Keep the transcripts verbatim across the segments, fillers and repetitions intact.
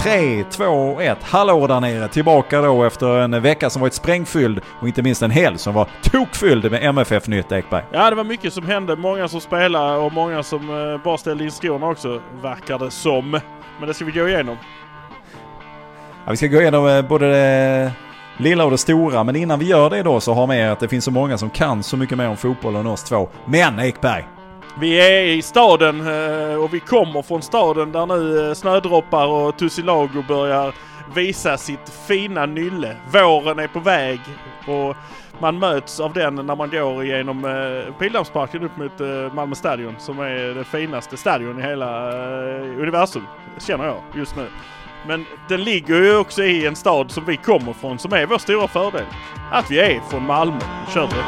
tre, två, ett. Hallå där nere. Tillbaka då efter en vecka som varit sprängfylld och inte minst en helg som var tokfylld med M F F-nytt, Ekberg. Ja, det var mycket som hände. Många som spelade och många som eh, bara ställde in skorna också, verkar det som. Men det ska vi gå igenom. Ja, vi ska gå igenom eh, både det lilla och det stora. Men innan vi gör det då så har med att det finns så många som kan så mycket mer om fotboll än oss två. Men Ekberg! Vi är i staden och vi kommer från staden där nu snödroppar och Tussilago börjar visa sitt fina nylle. Våren är på väg och man möts av den när man går igenom Pildammsparken upp mot Malmö stadion som är det finaste stadion i hela universum, känner jag just nu. Men den ligger ju också i en stad som vi kommer från som är vår stora fördel. Att vi är från Malmö. Kör det.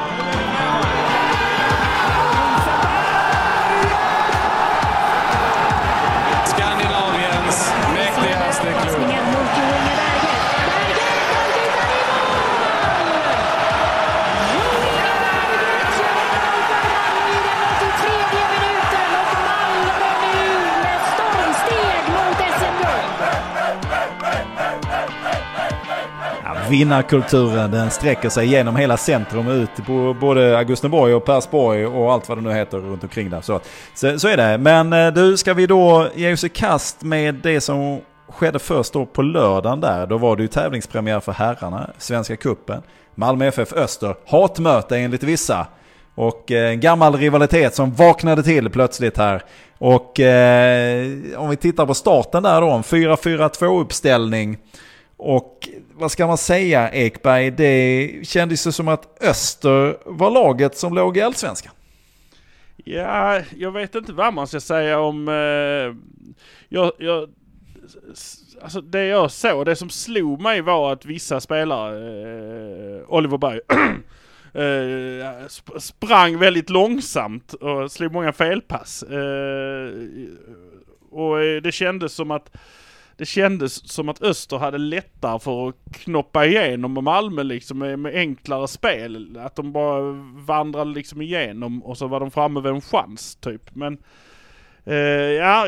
Vinnarkulturen, den sträcker sig genom hela centrum ut på både Augustenborg och Persborg och allt vad det nu heter runt omkring där. Så, så, så är det. Men du, ska vi då ge oss i kast med det som skedde först då på lördagen där. Då var det ju tävlingspremiär för herrarna, Svenska Cupen. Malmö F F Öster, hatmöte enligt vissa. Och en eh, gammal rivalitet som vaknade till plötsligt här. Och eh, om vi tittar på starten där då, en fyra fyra två uppställning. Och vad ska man säga, Ekberg? Det kändes ju som att Öster var laget som låg i Allsvenskan. Ja, jag vet inte vad man ska säga om... Eh, jag, jag, alltså det jag såg, det som slog mig var att vissa spelare, eh, Oliver Berg, eh, sp- sprang väldigt långsamt och slog många felpass. Eh, och det kändes som att Det kändes som att Öster hade lättare för att knoppa igenom med Malmö liksom med, med enklare spel. Att de bara vandrade liksom igenom och så var de framme vid en chans typ. Men eh, ja,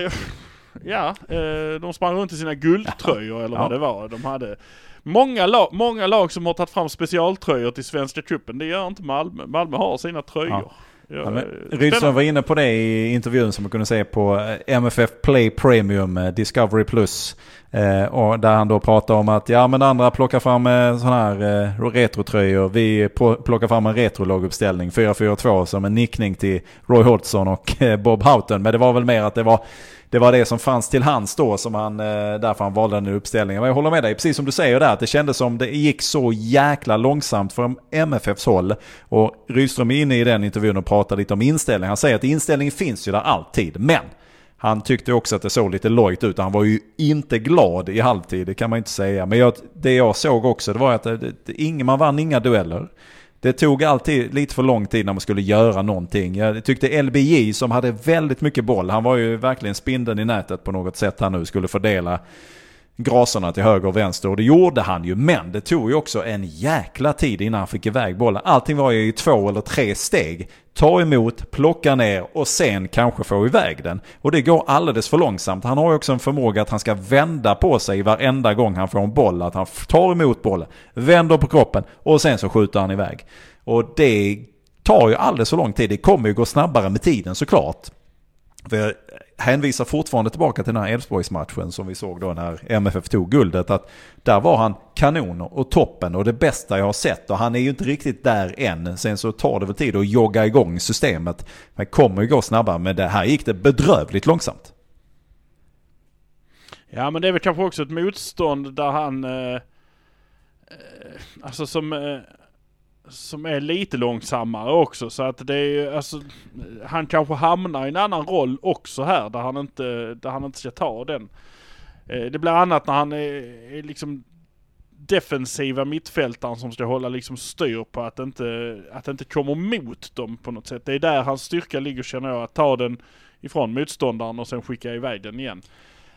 ja eh, de sprang runt i sina guldtröjor eller ja. vad det var. De hade många lag, många lag som har tagit fram specialtröjor till Svenska Cupen. Det gör inte Malmö. Malmö har sina tröjor. Ja. Ja, Rydström var inne på det i intervjun som man kunde se på M F F Play Premium Discovery Plus eh, och där han då pratar om att ja men andra plockar fram eh, sån här eh, retrotröjor, vi på, plockar fram en retrolaguppställning fyra fyra två som en nickning till Roy Hodgson och eh, Bob Houghton, men det var väl mer att det var Det var det som fanns till hands då som han, därför han valde den uppställningen. Men jag håller med dig, precis som du säger där, att det kändes som det gick så jäkla långsamt från M F Fs håll. Och Rydström är inne i den intervjun och pratar lite om inställning. Han säger att inställningen finns ju där alltid, men han tyckte också att det såg lite lojt ut. Han var ju inte glad i halvtid, det kan man inte säga. Men jag, det jag såg också, det var att det, det, ingen, man vann inga dueller. Det tog alltid lite för lång tid när man skulle göra någonting. Jag tyckte L B J som hade väldigt mycket boll, han var ju verkligen spindeln i nätet på något sätt. Han nu skulle fördela graserna till höger och vänster, och det gjorde han ju. Men det tog ju också en jäkla tid innan han fick iväg bollen. Allting var ju i två eller tre steg. Ta emot, plocka ner och sen kanske få iväg den. Och det går alldeles för långsamt. Han har ju också en förmåga att han ska vända på sig varenda gång han får en boll. Att han tar emot bollen, vänder på kroppen och sen så skjuter han iväg. Och det tar ju alldeles för lång tid. Det kommer ju gå snabbare med tiden såklart. För jag hänvisar fortfarande tillbaka till den här Elfsborgsmatchen som vi såg då när M F F tog guldet, att där var han kanon och toppen och det bästa jag har sett, och han är ju inte riktigt där än. Sen så tar det väl tid att jogga igång systemet, men kommer ju gå snabbare, men det här gick det bedrövligt långsamt. Ja, men det är väl kanske också ett motstånd där han eh, alltså som eh, som är lite långsammare också, så att det är alltså, han kanske hamnar i en annan roll också här där han inte där han inte ska ta den. Det blir annat när han är, är liksom defensiva mittfältaren som ska hålla liksom styr på att inte att inte komma mot dem på något sätt. Det är där hans styrka ligger, känner jag, att ta den ifrån motståndaren och sen skicka iväg den igen.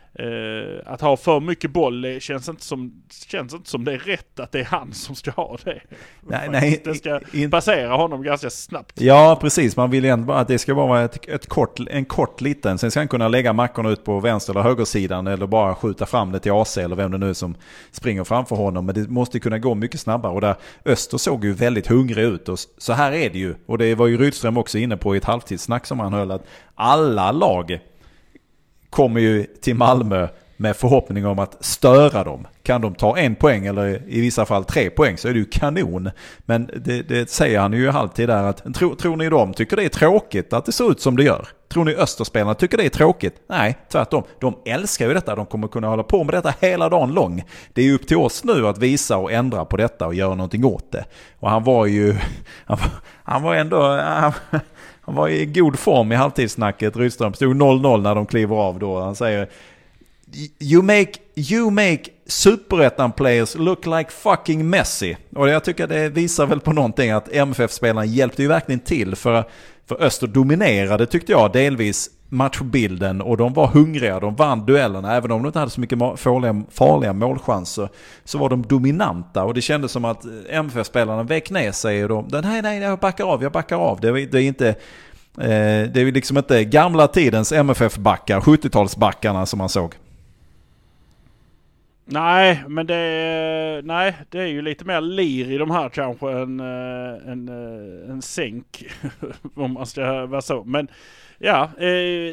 Uh, att ha för mycket boll det känns inte som känns inte som det är rätt att det är han som ska ha det. Nej, nej, det ska in... passera honom ganska snabbt. Ja, precis. Man vill ju ändå att det ska vara ett, ett kort, en kort liten. Sen ska han kunna lägga mackorna ut på vänster eller högersidan eller bara skjuta fram det till A C eller vem det nu är som springer framför honom. Men det måste kunna gå mycket snabbare. Och där Öster såg ju väldigt hungrig ut. Och så här är det ju. Och det var ju Rydström också inne på i ett halvtidssnack som han höll, att alla lag kommer ju till Malmö med förhoppning om att störa dem. Kan de ta en poäng eller i vissa fall tre poäng så är det ju kanon. Men det, det säger han ju alltid där att tro, tror ni de tycker det är tråkigt att det ser ut som det gör? Tror ni Österspelarna tycker det är tråkigt? Nej, tvärtom. De älskar ju detta. De kommer kunna hålla på med detta hela dagen lång. Det är ju upp till oss nu att visa och ändra på detta och göra någonting åt det. Och han var ju han var, han var ändå han, han var i god form i halvtidssnacket. Rydström stod noll noll när de kliver av då. Han säger You make, you make superettan players look like fucking Messi. Och jag tycker det visar väl på någonting att M F F-spelarna hjälpte ju verkligen till för, för Öster dominerade tyckte jag delvis matchbilden och de var hungriga, de vann duellerna även om de inte hade så mycket farliga, farliga målchanser så var de dominanta och det kändes som att M F F-spelarna väck ner sig och de, nej nej jag backar av, jag backar av. Det, det är inte eh, det är liksom inte gamla tidens M F F-backar, sjuttiotalsbackarna som man såg. Nej, men det är, nej, det är ju lite mer lir i de här kanske än en, en sänk om man ska vara så. Men ja, eh,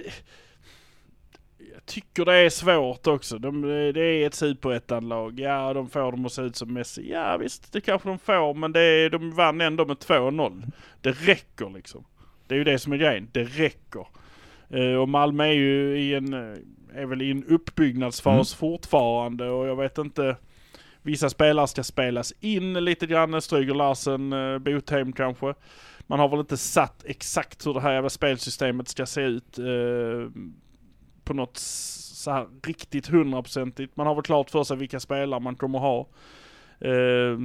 jag tycker det är svårt också. De, det är ett superettanlag. Ja, de får dem att se ut som Messi. Ja, visst, det kanske de får, men det är, de vann ändå med två noll. Det räcker liksom. Det är ju det som är grejen. Det räcker. Eh, och Malmö är ju i en... är väl i en uppbyggnadsfas mm. fortfarande och jag vet inte, vissa spelare ska spelas in lite grann, Stryger Larsen, uh, Botheim kanske. Man har väl inte satt exakt hur det här jävla spelsystemet ska se ut uh, på något så här riktigt hundraprocentigt. Man har väl klart för sig vilka spelare man kommer ha. Uh,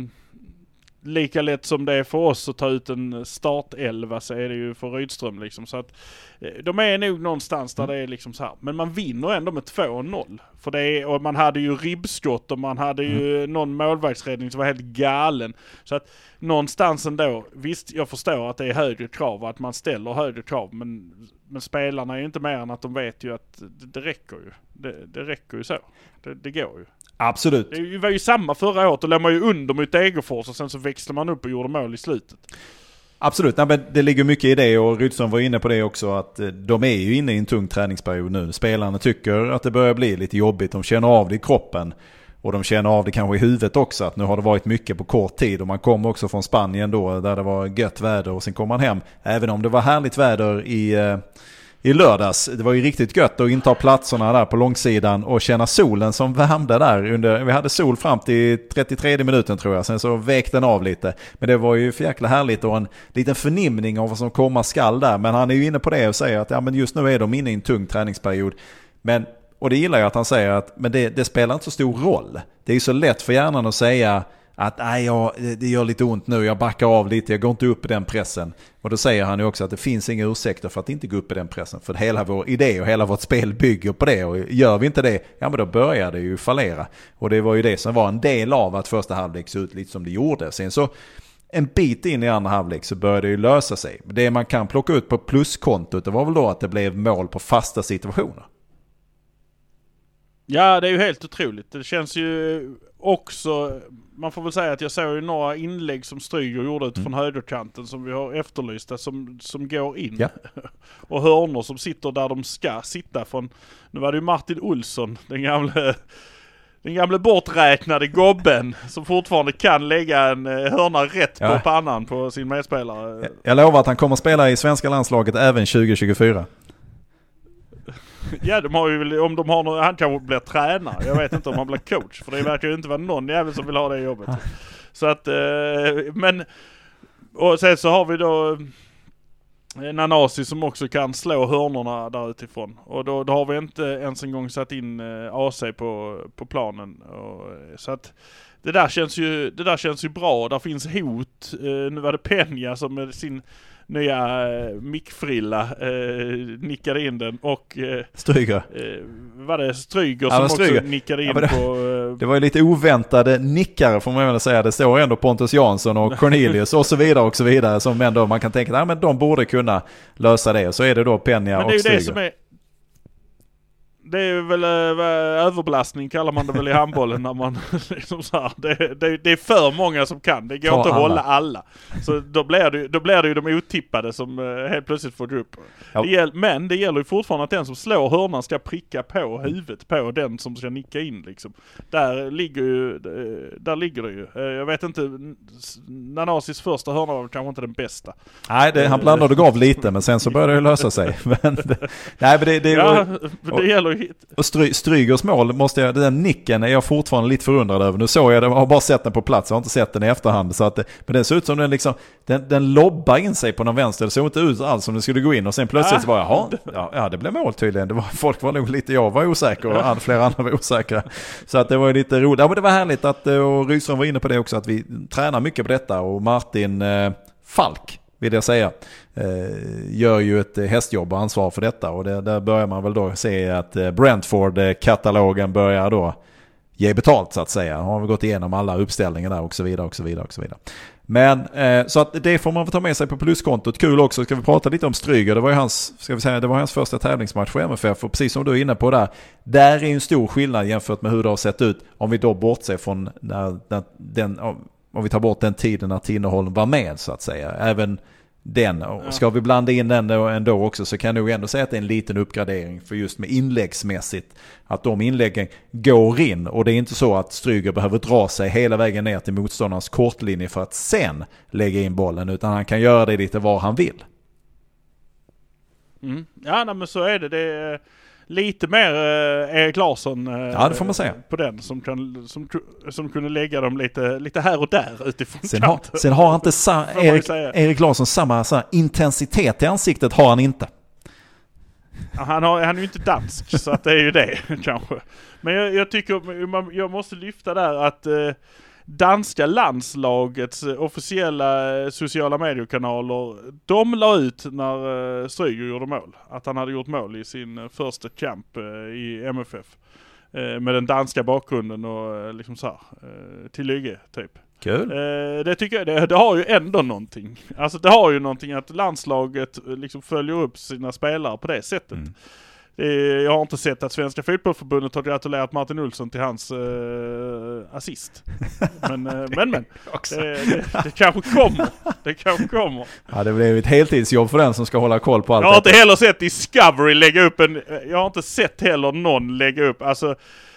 lika lätt som det är för oss att ta ut en startelva så är det ju för Rydström liksom. Så att de är nog någonstans där det är liksom så här. Men man vinner ändå med två noll. För det är, och man hade ju ribbskott och man hade ju mm. någon målvaktsräddning som var helt galen. Så att någonstans ändå, visst jag förstår att det är högre krav, att man ställer högre krav. Men, men spelarna är ju inte mer än att de vet ju att det, det räcker ju. Det, det räcker ju så. Det, det går ju. Absolut. Det var ju samma förra året och lämnade ju under mot Degerfors och sen så växlade man upp och gjorde mål i slutet. Absolut, nej, men det ligger mycket i det och Rydström var inne på det också att de är ju inne i en tung träningsperiod nu. Spelarna tycker att det börjar bli lite jobbigt, de känner av det i kroppen och de känner av det kanske i huvudet också att nu har det varit mycket på kort tid och man kom också från Spanien då där det var gött väder och sen kom man hem. Även om det var härligt väder i... I lördags, det var ju riktigt gött att inta platserna där på långsidan och känna solen som värmde där under, vi hade sol fram till trettiotredje minuten tror jag, sen så väckte den av lite, men det var ju för jäkla härligt och en liten förnimning av vad som komma skall där, men han är ju inne på det och säger att ja, men just nu är de inne i en tung träningsperiod, men, och det gillar jag att han säger att men det, det spelar inte så stor roll, det är ju så lätt för hjärnan att säga att nej, ja, det gör lite ont nu, jag backar av lite, jag går inte upp i den pressen. Och då säger han ju också att det finns inga ursäkter för att inte gå upp i den pressen. För hela vår idé och hela vårt spel bygger på det. Och gör vi inte det, ja men då börjar det ju fallera. Och det var ju det som var en del av att första halvlek så ut lite som det gjorde. Sen så en bit in i andra halvlek så började det ju lösa sig. Det man kan plocka ut på pluskontot, det var väl då att det blev mål på fasta situationer. Ja, det är ju helt otroligt. Det känns ju också, man får väl säga att jag såg ju några inlägg som Stryger gjorde ut från mm. högerkanten som vi har efterlyst, som, som går in. Ja. Och hörnor som sitter där de ska sitta från, nu var det ju Martin Olsson, den gamla, den gamla borträknade gobben som fortfarande kan lägga en hörna rätt ja. på pannan på sin medspelare. Jag, jag lovar att han kommer att spela i svenska landslaget även tjugo tjugofyra. Ja, de har ju, om de har någon, han kanske blir tränare. Jag vet inte om han blir coach, för det verkar ju inte vara någon jävel som vill ha det jobbet. Så att, eh, men och sen så har vi då Nanasi som också kan slå hörnorna där utifrån. Och då, då har vi inte ens en gång satt in eh, A C på, på planen. Och, så att det där känns ju, det där känns ju bra. Där finns hot. Eh, nu var det Peña som med sin nya eh, mickfrilla eh, nickade in den och eh, Stryger. Eh, var det Stryger ja, som också Stryger. nickade in ja, det, på... Eh, det var ju lite oväntade nickare får man väl säga. Det står ändå Pontus Jansson och Cornelius och så vidare och så vidare som ändå man kan tänka att ja, de borde kunna lösa det. Och så är det då Peña och Stryger. Men det är ju det som är... Det är väl äh, överbelastning kallar man det väl i handbollen när man liksom så här, det, det, det är för många som kan. Det går Ta inte att alla. hålla alla. Så då blir det, då blir det ju de otippade som äh, helt plötsligt får upp. Ja. Det gäll, men det gäller ju fortfarande att den som slår hörnan ska pricka på huvudet på den som ska nicka in liksom. Där ligger ju där ligger det ju. Jag vet inte, Nanasis första hörna var kanske inte den bästa. Nej, det, han blandade och gav lite men sen så började det lösa sig. men det, nej, men det, det, ja, och, det gäller Och Stry, Strygers mål måste jag, den nicken är jag fortfarande lite förundrad över. Nu såg jag det, jag har bara sett den på plats, jag har inte sett den i efterhand. Så att det, men den ser ut som den liksom, den, den lobbar in sig på någon vänster. Det såg inte ut alls som den skulle gå in och sen plötsligt var jag, ja, ja det blev mål tydligen. Det var, folk var nog lite, jag var osäker och all, flera andra var osäkra. Så att det var lite roligt. Ja, men det var härligt att, och Rydström var inne på det också, att vi tränar mycket på detta och Martin eh, Falk vill jag säga, eh, gör ju ett hästjobb och ansvar för detta. Och det, där börjar man väl då se att eh, Brentford-katalogen börjar då ge betalt så att säga. Har vi gått igenom alla uppställningar där och så vidare och så vidare och så vidare. Men eh, så att det får man få ta med sig på pluskontot. Kul också, ska vi prata lite om Stryger. Det var ju hans, ska vi säga, det var hans första tävlingsmatch för M F F och precis som du är inne på där, där är ju en stor skillnad jämfört med hur det har sett ut om vi då bortser från när, när den, om vi tar bort den tiden att Tinnerholm var med så att säga. Även den, och ska vi blanda in den ändå också så kan jag nog ändå säga att det är en liten uppgradering för just med inläggsmässigt. Att de inläggen går in och det är inte så att Stryger behöver dra sig hela vägen ner till motståndarens kortlinje för att sen lägga in bollen, utan han kan göra det lite var han vill. Mm. Ja, nej, men så är det. Det är lite mer eh, Erik Larsson eh, ja, det får man säga. På den som, kan, som, som kunde lägga dem lite, lite här och där utifrån sen har, sen har han inte sa, Erik, Erik Larsson samma så här, intensitet i ansiktet har han inte. Ja, han, har, han är ju inte dansk så att det är ju det kanske. Men jag, jag tycker jag måste lyfta där att eh, danska landslagets officiella sociala mediekanaler, de la ut när Stryger gjorde mål. Att han hade gjort mål i sin första camp i M F F. Med den danska bakgrunden och liksom så här, till Lygge typ. Kul. Det tycker jag, det, det har ju ändå någonting. Alltså det har ju någonting att landslaget liksom följer upp sina spelare på det sättet. Mm. Jag har inte sett att Svenska fotbollsförbundet har gratulerat Martin Olsson till hans eh, assist. Men, eh, men, men. Det, det, det kanske kommer. Det kanske kommer. Ja, det blir ett heltidsjobb för den som ska hålla koll på allt. Jag har detta. inte heller sett Discovery lägga upp en... Jag har inte sett heller någon lägga upp... Alltså...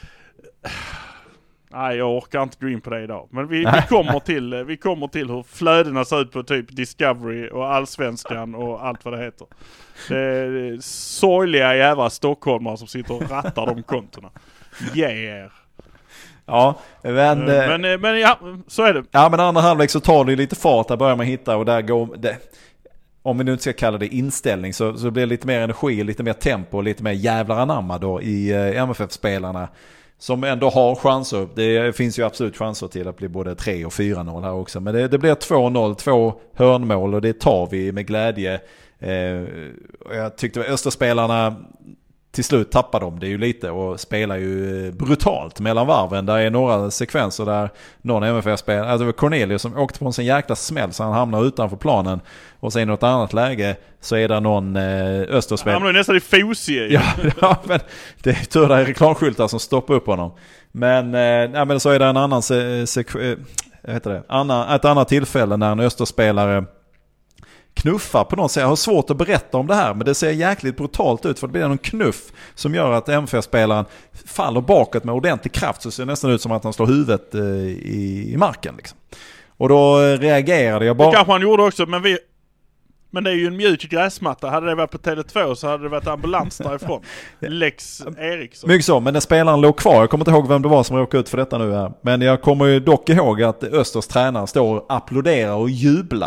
Nej, jag orkar inte gå in på det idag. Men vi, vi, kommer till, vi kommer till hur flödena ser ut på typ Discovery och Allsvenskan och allt vad det heter. Det är sorgliga jävla stockholmare som sitter och rattar de kontona. Yeah. Ja, men... Men, men ja, så är det. Ja, men andra halvlek så tar det lite fart. Där börjar man hitta och där går... Det, om vi nu inte ska kalla det inställning så, så blir det lite mer energi, lite mer tempo och lite mer jävlar anamma då i eh, M F F-spelarna. Som ändå har chanser. Det finns ju absolut chanser till att bli både tre och fyra noll här också. Men det, det blir två noll, två hörnmål och det tar vi med glädje. Eh, jag tyckte att Österspelarna till slut tappar dem det ju lite och spelar ju brutalt mellan varven. Där är några sekvenser där någon M F F-spelare, alltså det var Cornelius som åkte på en sån jäkla smäll så han hamnar utanför planen. Och sen i något annat läge så är det någon eh, Österspelare. Han hamnar nästan i fosie. Ja, ja, men det är tur där reklamskyltar som stoppar upp honom. Men, eh, ja, men så är det en annan se, se, eh, heter det, annan, ett annat tillfälle när en Österspelare knuffar på något sätt. Jag har svårt att berätta om det här, men det ser jäkligt brutalt ut för det blir någon knuff som gör att M F F-spelaren faller bakåt med ordentlig kraft så ser det nästan ut som att han slår huvudet eh, i, i marken liksom. Och då reagerade jag bara... Det kanske han gjorde också, men vi... Men det är ju en mjuk gräsmatta. Hade det varit på Tele två så hade det varit ambulans därifrån. Lex Eriksson. Mycket så, men när spelaren låg kvar. Jag kommer inte ihåg vem det var som råkade ut för detta nu här. Men jag kommer ju dock ihåg att Östers tränare står och applåderar och jublar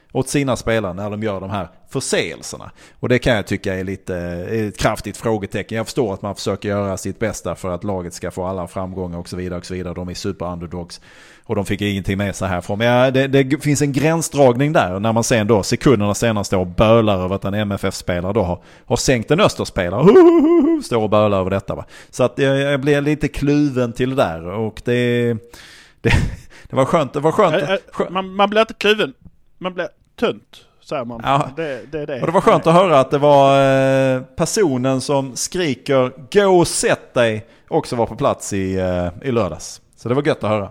åt sina spelare när de gör de här förseelserna. Och det kan jag tycka är lite är ett kraftigt frågetecken. Jag förstår att man försöker göra sitt bästa för att laget ska få alla framgångar och så vidare och så vidare. De är super underdogs och de fick ingenting med sig härifrån. Men ja, det, det finns en gränsdragning där när man sen då sekunderna senare står och bölar över att en M F F-spelare då har, har sänkt en Österspelare. Står och bölar över detta. Va? Så att jag, jag blir lite kluven till det där och det, det, det var skönt. Det var skönt. Ä, ä, man, man blir inte kluven. Man blir tönt. Man. Ja. Det, det, det. Och det var skönt att höra att det var eh, personen som skriker gå och sätt dig också var på plats i, eh, i lördags. Så det var gött att höra.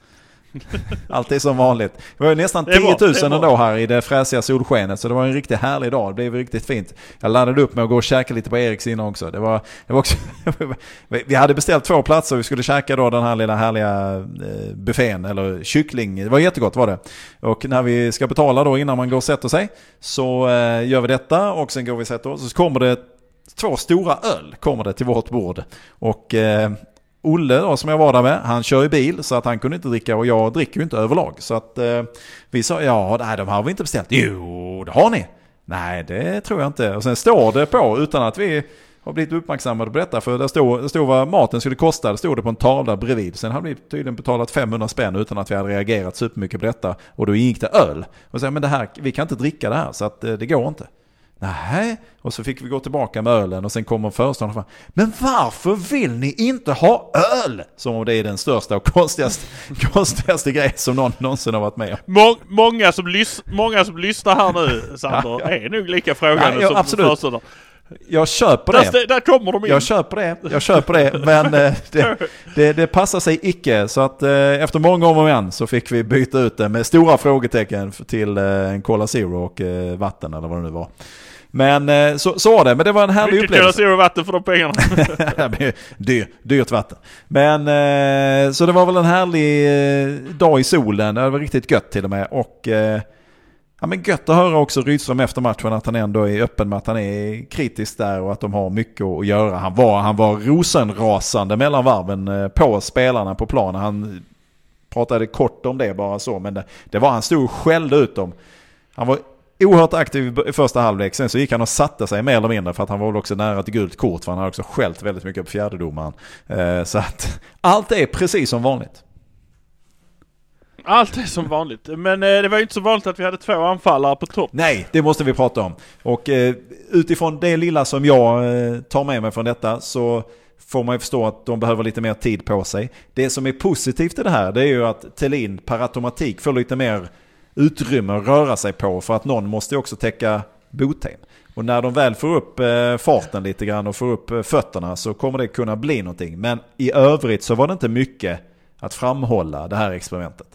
Allt är som vanligt. Det var ju nästan tio tusen ändå här i det fräsiga solskenet. Så det var en riktigt härlig dag. Det blev riktigt fint. Jag laddade upp med att gå och käka lite på Eriks innan också. Det var, det var också vi hade beställt två platser. Vi skulle käka då den här lilla härliga eh, buffén eller kyckling. Det var jättegott var det. Och när vi ska betala då innan man går och sätter sig så eh, gör vi detta. Och sen går vi och sätter oss. Så kommer det två stora öl kommer det till vårt bord. Och eh, Olle då, som jag var där med, han kör ju bil så att han kunde inte dricka och jag dricker ju inte överlag. Så att eh, vi sa, ja nej, de har vi inte beställt. Jo, det har ni. Nej, det tror jag inte. Och sen står det på utan att vi har blivit uppmärksammade på detta. För det stod, det stod vad maten skulle kosta. Det stod det på en tavla bredvid. Sen hade vi tydligen betalat femhundra spänn utan att vi hade reagerat supermycket på detta. Och då gick det öl. Och så men det här, vi kan inte dricka det här så att eh, det går inte. Nej, och så fick vi gå tillbaka med ölen och sen kommer föreståndaren fram. Men varför vill ni inte ha öl? Som om det är den största och konstigaste, konstigaste grej som någon någonsin har varit med om. Må, många, som lys, många som lyssnar här nu, Sander, ja, ja. är nog lika frågande ja, ja, som föreståndaren. Jag köper det. Där, där kommer de in. Jag köper det. Jag köper det. Men eh, det, det, det passar sig icke. Så att eh, efter många om och igen så fick vi byta ut det med stora frågetecken till eh, en Cola Zero och eh, vatten eller vad det nu var. Men eh, så, så var det. Men det var en härlig Mycket upplevelse. Cola Zero vatten för de pengarna. Dyr, dyrt vatten. Men eh, så det var väl en härlig eh, dag i solen. Det var riktigt gött till och med. Och eh, ja, men gött att höra också Rydström efter matchen att han ändå är öppen med att han är kritisk där och att de har mycket att göra. Han var, han var rosenrasande mellan varven på spelarna på planen. Han pratade kort om det bara så, men det, det var han stod och skällde ut dem. Han var oerhört aktiv i första halvlek, sen så gick han och satte sig mer eller mindre för att han var väl också nära ett gult kort för han hade också skällt väldigt mycket på fjärdedomaren. Eh, så att allt är precis som vanligt. Allt är som vanligt. Men eh, det var ju inte så vanligt att vi hade två anfallare på topp. Nej, det måste vi prata om. Och eh, utifrån det lilla som jag eh, tar med mig från detta så får man ju förstå att de behöver lite mer tid på sig. Det som är positivt i det här det är ju att Thelin per automatik får lite mer utrymme att röra sig på för att någon måste också täcka Botheim. Och när de väl får upp eh, farten lite grann och får upp eh, fötterna så kommer det kunna bli någonting. Men i övrigt så var det inte mycket att framhålla det här experimentet.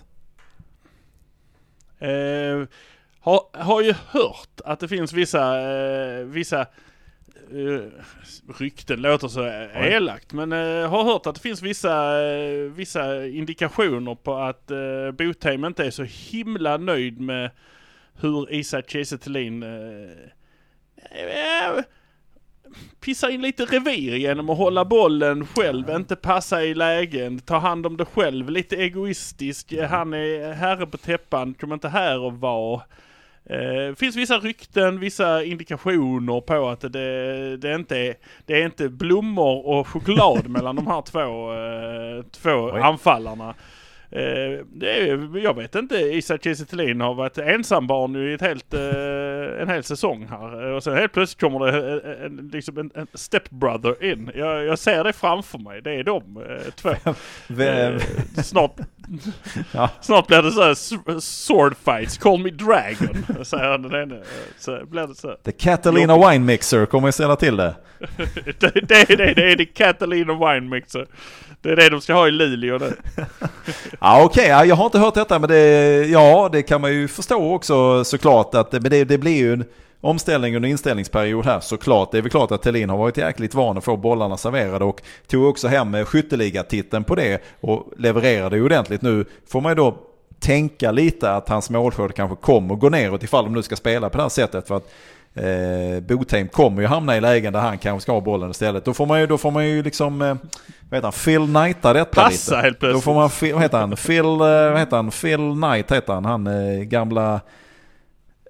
Eh, har, har ju hört att det finns vissa eh, vissa eh, rykten, låter så elakt, men eh, har hört att det finns vissa eh, vissa indikationer på att eh, Botheim inte är så himla nöjd med hur Isak Kiese Thelin eh, eh, pissar in lite revir genom att hålla bollen själv, inte passa i lägen, ta hand om det själv, lite egoistisk. Han är herre på täppan, kommer inte här och var. Det eh, finns vissa rykten, vissa indikationer på att det, det, inte är, det är inte blommor och choklad mellan de här två, eh, två anfallarna. Eh, det är, jag vet inte, Isak Kiese Thelin har varit ensambarn i ett helt, eh, en hel säsong här. Och sen helt plötsligt kommer det en, liksom en, en stepbrother in. Jag, jag ser det framför mig. Det är de eh, två. eh, snart, ja. snart blir det så här sword fights. Call me dragon, säger han den ene. Så blir det så. The Catalina Jobbigt. Wine Mixer kommer att ställa till det. det, det, det, det är the Catalina Wine Mixer. Det är det de ska ha i Luleå nu. Ja, okej. Okay. Jag har inte hört detta, men det, ja, det kan man ju förstå också såklart. Att, men det, det blir ju en omställning och en inställningsperiod här såklart. Det är väl klart att Thelin har varit jäkligt van att få bollarna serverade och tog också hem skytteligatiteln på det och levererade ju ordentligt. Nu får man ju då tänka lite att hans målskörd kanske kommer och gå neråt ifall de nu ska spela på det här sättet, för att Eh, Botheim kommer ju hamna i lägen där han kanske ska ha bollen istället. Då får man ju, då får man ju liksom eh, vad heter han? Phil Knighta detta Passa lite. Helt plötsligt. Då får man, vad heter han? Phil, vad heter han? Phil Knight heter han. Han eh, gamla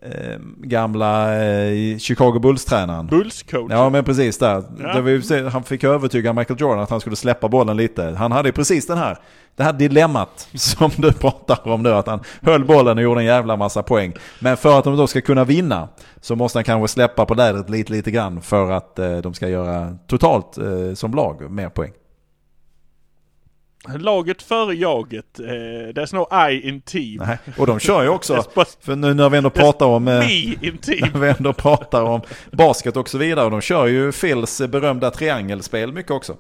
eh, gamla eh, Chicago Bulls-tränaren. Bulls-coach. Ja, men precis där. Ja. där vi, han fick övertyga Michael Jordan att han skulle släppa bollen lite. Han hade precis den här, det här dilemmat som du pratar om nu, att han höll bollen och gjorde en jävla massa poäng. Men för att de då ska kunna vinna så måste han kanske släppa på lädret lite, lite grann för att eh, de ska göra totalt eh, som lag mer poäng. Laget före jaget. Eh, there's no I in team. Nej. Och de kör ju också, för nu när vi ändå pratar om eh, me in team. när vi ändå pratar om basket och så vidare, och de kör ju Phils berömda triangelspel mycket också.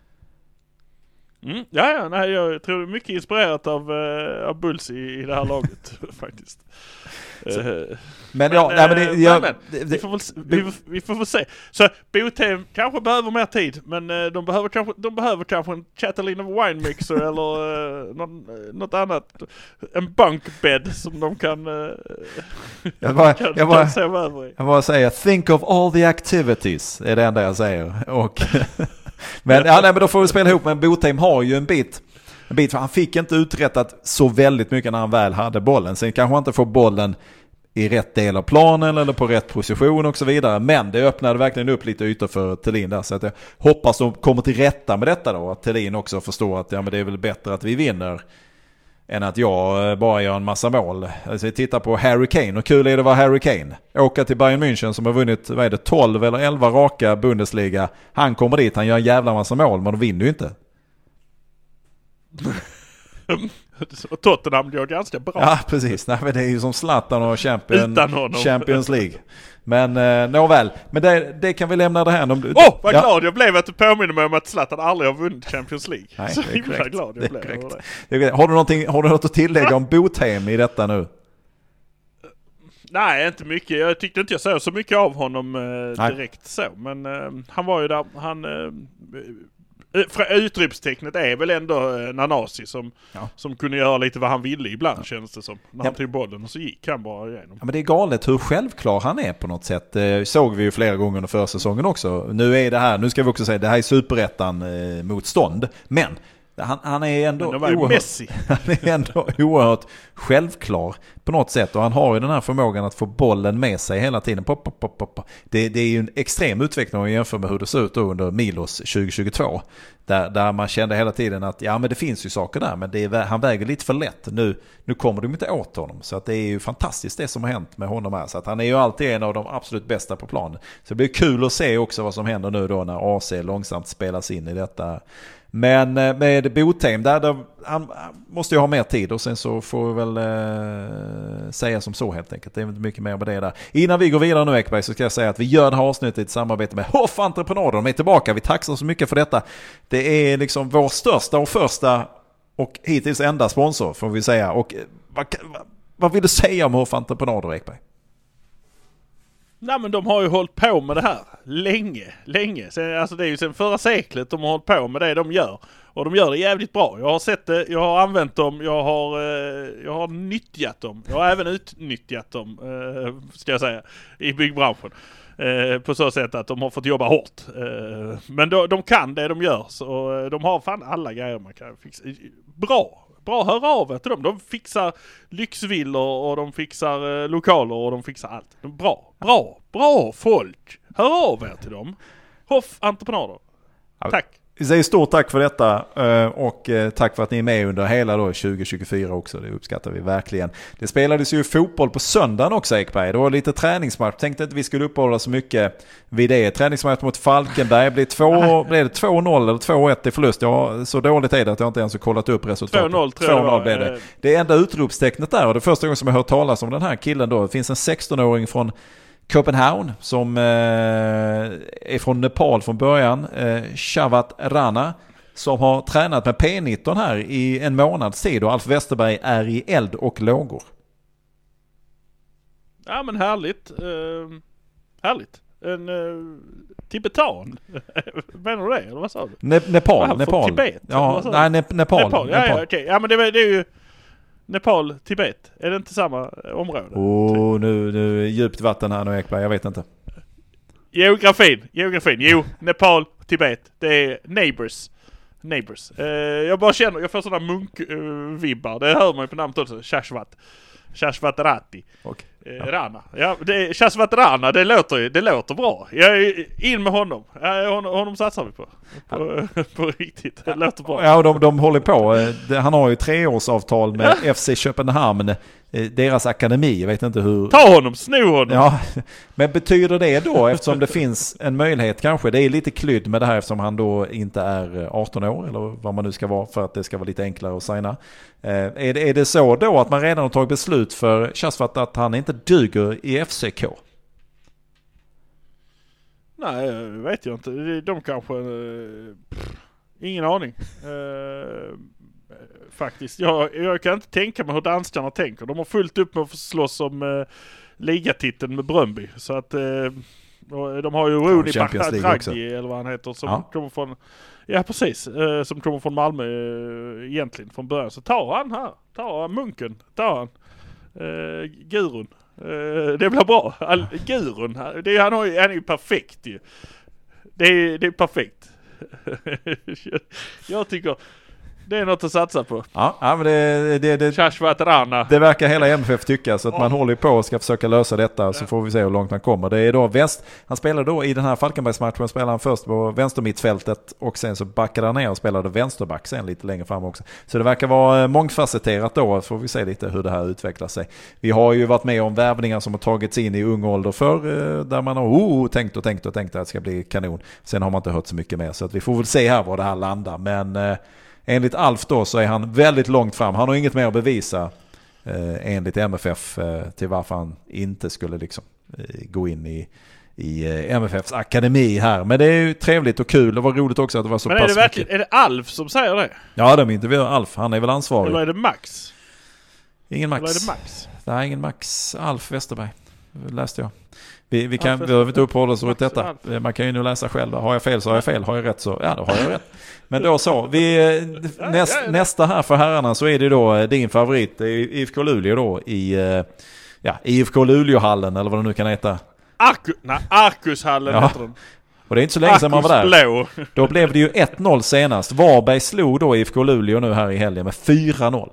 Mm, ja, ja, nej, jag tror det är mycket inspirerat av, uh, av Bulls i, i det här laget faktiskt. Så, uh, men ja, nej, men det, jag, men, det, vi, får väl, vi, får, vi får väl se. Så Botheim kanske behöver mer tid, men uh, de behöver kanske de behöver kanske en Catalina Wine Mixer eller uh, någon, något annat, en bunkbed som de kan, uh, jag bara, kan, jag bara, kan se över i. Jag bara säger think of all the activities är det enda jag säger. Och men ja, nej, men då får vi spela ihop. Men Botheim har ju en bit en bit, för han fick inte uträttat så väldigt mycket när han väl hade bollen. Sen kanske han inte får bollen i rätt del av planen eller på rätt position och så vidare. Men det öppnade verkligen upp lite ytor för Thelin där. Så att jag hoppas de kommer till rätta med detta då. Att Thelin också förstår att ja, men det är väl bättre att vi vinner än att jag bara gör en massa mål. Alltså vi tittar på Harry Kane. Och kul är det att vara Harry Kane. Åka till Bayern München som har vunnit, vad är det, tolv eller elva raka Bundesliga. Han kommer dit, han gör en jävla massa mål, men de vinner ju inte. Och Tottenham gör ganska bra. Ja, precis. Nej, men det är ju som Zlatan och Champion, Champions League. Men eh, nåväl. Men det, det kan vi lämna det här. Åh, oh, vad ja. glad jag blev att du påminner mig om att Zlatan aldrig har vunnit Champions League. Nej, så det är himla korrekt. glad jag det blev. Det är har, du någonting, har du något att tillägga om Botheim i detta nu? Nej, inte mycket. Jag tyckte inte jag såg så mycket av honom eh, direkt så. Men eh, han var ju där. Han... Eh, utropstecknet är väl ändå Nanasi som, ja. som kunde göra lite vad han ville ibland, ja. Känns det som. När han ja. tog bollen och så gick han bara igenom. Ja, men det är galet hur självklar han är på något sätt. Det såg vi ju flera gånger under försäsongen också. Nu är det här, nu ska vi också säga, det här är superettan eh, motstånd. Men han, han är ändå oerhört, Messi. han är ändå oerhört självklar på något sätt, och han har ju den här förmågan att få bollen med sig hela tiden. Pop, pop, pop, pop. Det, det är ju en extrem utveckling att jämföra med hur det ser ut under Milos tjugo tjugotvå. Där, där man kände hela tiden att ja, men det finns ju saker där, men det är, han väger lite för lätt. Nu, nu kommer de inte åt honom. Så att det är ju fantastiskt det som har hänt med honom här. Så att han är ju alltid en av de absolut bästa på planen. Så det blir kul att se också vad som händer nu då när A C långsamt spelas in i detta. Men med Botheim där, där han måste ju ha mer tid, och sen så får vi väl eh, säga som så helt enkelt. Det är inte mycket mer med det där. Innan vi går vidare nu, Ekberg, så ska jag säga att vi gör det här avsnittet i samarbete med Hoff Entreprenader. De är tillbaka, vi tackar så mycket för detta. Det är liksom vår största och första och hittills enda sponsor, får vi säga. Och vad, vad vill du säga om Hoff Entreprenader, Ekberg? Nej, men de har ju hållit på med det här länge, länge. Sen, alltså det är ju sen förra seklet de har hållit på med det de gör. Och de gör det jävligt bra. Jag har sett det, jag har använt dem, jag har, eh, jag har nyttjat dem. Jag har även utnyttjat dem, eh, ska jag säga, i byggbranschen. Eh, på så sätt att de har fått jobba hårt. Eh, men de, de kan det de gör. Så de har fan alla grejer man kan fixa. Bra. Bra, hör av er till dem. De fixar lyxvillor och de fixar eh, lokaler och de fixar allt. De, bra, bra, bra folk. Hör av er till dem. Hoff Entreprenader. Tack. Vi säger stort tack för detta, och tack för att ni är med under hela då tjugo tjugofyra också. Det uppskattar vi verkligen. Det spelades ju fotboll på söndagen också, Ekberg. Det var lite träningsmatch. Tänkte att vi skulle uppehålla så mycket vid det. Träningsmatch mot Falkenberg. Blev, två, blev det två noll eller två ett i förlust? Jag så dåligt är det att jag inte ens har kollat upp resultatet. två noll tror jag det var. Blev det. Det enda utropstecknet där, och det första gången som jag hört talas om den här killen då. Det finns en sexton-åring från Köpenhamn som eh, är från Nepal från början, eh, Shavat Rana, som har tränat med P nitton här i en månads tid, och Alf Westerberg är i eld och lågor. Ja, men härligt. Uh, härligt. En uh, tibetan. Menar du det? Eller vad sa du? Ne- Nepal. Nepal. Tibet? Ja, nej, ne- Nepal. Nepal. Ja, ja, okej. Ja, men det, det är ju Nepal, Tibet. Är det inte samma område? Åh, oh, nu, nu är djupt vatten här nu, Ekberg. Jag vet inte. Geografin. Geografin. Jo, Nepal, Tibet. Det är neighbors. Neighbors. Uh, jag bara känner, jag får sådana munk-vibbar. Uh, det hör man ju på namnet också. Shashvat. Shashvat Rati. Okay. Ja. Rana. Ja, det Shashwat Rana, det låter det låter bra. Jag är in med honom. Ja, honom, honom satsar vi på. På, ja. på riktigt. Det låter bra. Ja, och de, de håller på. Han har ju treårsavtal med ja. F C Köpenhamn. Deras akademi, jag vet inte hur... Ta honom, sno honom! Ja, men betyder det då, eftersom det finns en möjlighet kanske, det är lite klydd med det här eftersom han då inte är arton år, eller vad man nu ska vara för att det ska vara lite enklare att signa. Eh, är, det, är det så då att man redan har tagit beslut för Shashwat att han inte duger i F C K? Nej, vet jag inte. De kanske... Pff, ingen aning. Uh... Faktiskt. Jag, jag kan inte tänka mig hur danskarna tänker. De har fullt upp med att slåss om eh, ligatiteln med Brøndby. Så att eh, de har ju Rudi ja, Bakragi eller vad han heter som ja. kommer från ja precis eh, som kommer från Malmö eh, egentligen från början. Så ta han här. Ta Munken. Ta han. Eh, Gurun. Eh, det blir bra. All, Gurun. Det är, han, har ju, han är ju perfekt ju. Det är, det är perfekt. Jag tycker det är något att satsa på. Ja, ja men det det det, Shashwat Rana. Det verkar hela M F F tycka så att ja. man håller på och ska försöka lösa detta ja. så får vi se hur långt han kommer. Det är då väst. Han spelade då i den här Falkenbergsmatchen spelade han först på vänstermittfältet och sen så backade han ner och spelade vänsterback sen lite längre fram också. Så det verkar vara mångfacetterat då, får vi se lite hur det här utvecklar sig. Vi har ju varit med om värvningar som har tagits in i ung ålder för där man har oh, tänkt och tänkt och tänkt att det ska bli kanon. Sen har man inte hört så mycket mer så att vi får väl se här var det här landar, men enligt Alf då så är han väldigt långt fram. Han har inget mer att bevisa eh, enligt M F F eh, till varför han inte skulle liksom eh, gå in i, i eh, M F Fs akademi här. Men det är ju trevligt och kul och var roligt också att det var så Men pass är det verkligen, mycket. Är det Alf som säger det? Ja, de intervjuar Alf. Han är väl ansvarig. Eller är det Max? Ingen Max. Eller är det Max? Nej, ingen Max. Alf Westerberg. Läste jag. Vi, vi kan vi behöver inte uppehålla oss runt detta. Man kan ju nu läsa själv. Har jag fel så har jag fel. Har jag rätt så ja, då har jag rätt. Men då så. Vi, näst, nästa här för herrarna så är det då din favorit I F K Luleå då i ja, I F K Luleåhallen eller vad det nu kan heta. Arku, nej, Arkushallen ja. heter den. Och det är inte så länge sedan man var där. Blå. Då blev det ju ett noll senast. Varberg slog då I F K Luleå nu här i helgen med fyra noll.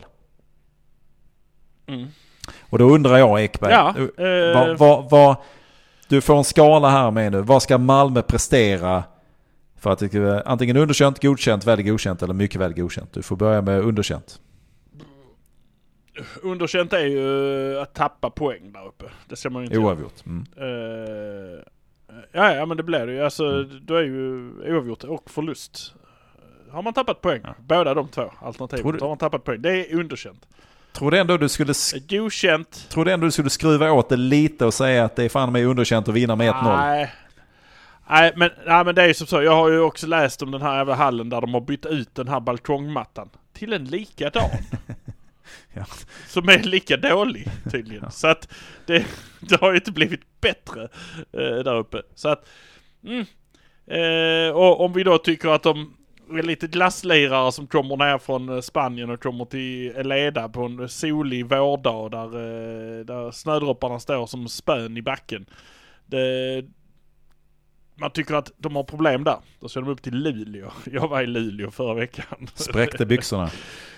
Mm. Och då undrar jag Ekberg. Ja, eh... vad, vad, vad, du får en skala här med nu. Vad ska Malmö prestera för att det antingen underkänt, godkänt, väldigt godkänt eller mycket väl godkänt? Du får börja med underkänt. Underkänt är ju att tappa poäng där uppe. Det ser man ju inte. Oavgjort. Mm. Uh, ja, ja, men det blir det ju. Alltså, mm. då är ju oavgjort och förlust. Har man tappat poäng? Ja. Båda de två alternativen. Du... Har man tappat poäng? Det är underkänt. Tror du ändå du skulle sk- godkänt. Tror du ändå du skulle skruva åt det lite och säga att det är fan med underkänt och vinna med ett noll? Nej. Nej, men, nej, men det är ju som så. Jag har ju också läst om den här jävla hallen där de har bytt ut den här balkongmattan till en likadan. ja. Som är lika dålig tydligen. Ja. Så att det, det har ju inte blivit bättre eh, där uppe. Så att mm, eh, och om vi då tycker att de är lite glasslirare som kommer ner från Spanien och kommer till Leda på en solig vårdag där, där snödropparna står som spön i backen. Det, man tycker att de har problem där. Då ser de upp till Luleå. Jag var i Luleå förra veckan. Spräckte byxorna.